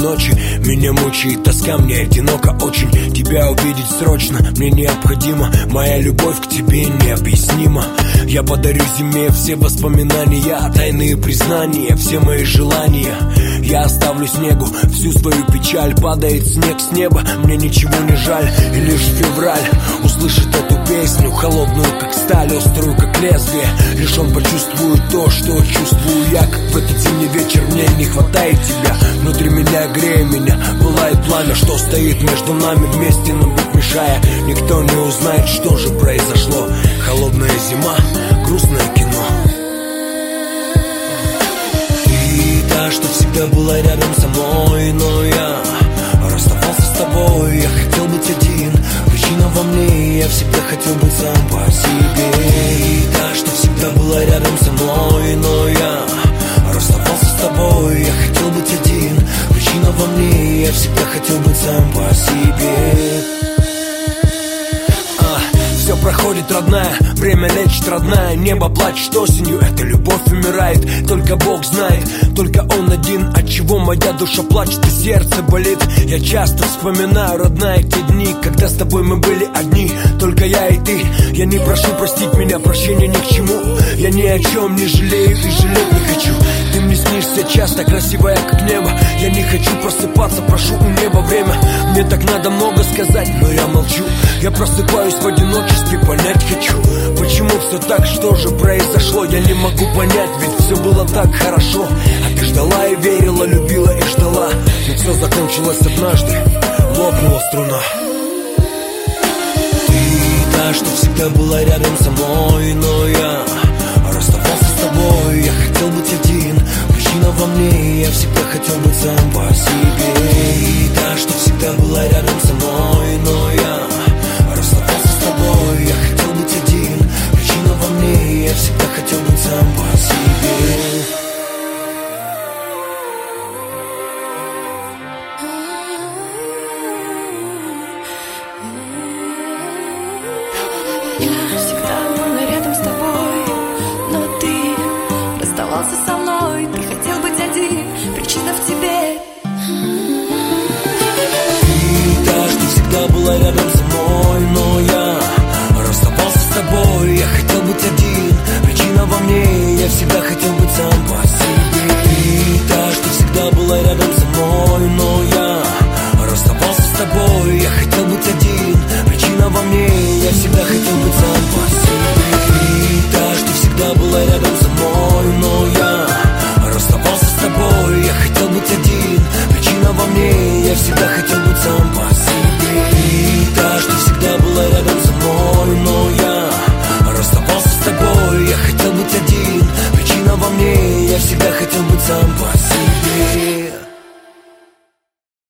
ночи. Меня мучает тоска, мне одиноко очень. Тебя увидеть срочно, мне необходимо. Моя любовь к тебе необъяснима. Я подарю зиме все воспоминания, тайные признания, все мои желания. Я оставлю снегу всю свою печаль. Падает снег с неба, мне ничего не жаль. И лишь февраль услышит эту песню, холодную как сталь, острую как лезвие. Лишь он почувствует то, что чувствую я. Как в этот зимний вечер мне не хватает тебя. Внутри меня, грея меня, пылает пламя, что стоит между нами вместе, но быть мешая. Никто не узнает, что же произошло. Холодная зима, грустное кино. Ты та, что всегда была рядом со мной, но я расставался с тобой. Я хотел быть один, причина во мне. Я всегда хотел быть сам по себе. Ты та, что всегда была рядом со мной, но я расставался с тобой. Я хотел быть один, причина во мне. Я всегда хотел быть сам по себе. Все проходит, родная, время лечит, родная. Небо плачет осенью, эта любовь умирает. Только Бог знает, только Он один, от чего моя душа плачет и сердце болит. Я часто вспоминаю, родная, те дни, когда с тобой мы были одни, только я и ты. Я не прошу простить меня, прощения ни к чему. Я ни о чем не жалею и жалеть не хочу. Ты мне снишься часто, красивая как небо. Я не хочу просыпаться, прошу у неба время. Мне так надо много сказать, но я молчу. Я просыпаюсь в одиночестве, понять хочу, почему все так, что же произошло. Я не могу понять, ведь все было так хорошо. А ты ждала и верила, любила и ждала. Но все закончилось однажды, лопнула струна. Ты та, что всегда была рядом со мной, но я расставался с тобой. Я хотел быть один, причина во мне. Я всегда хотел быть сам по себе. Ты та, что всегда была рядом со мной, но я расставался с тобой. Я хотел быть один, причина во мне. Я всегда хотел быть сам по себе. Я всегда была рядом с тобой, но ты расставался со мной. Ты хотел быть один, причина в тебе. Ты та, что всегда была рядом со мной.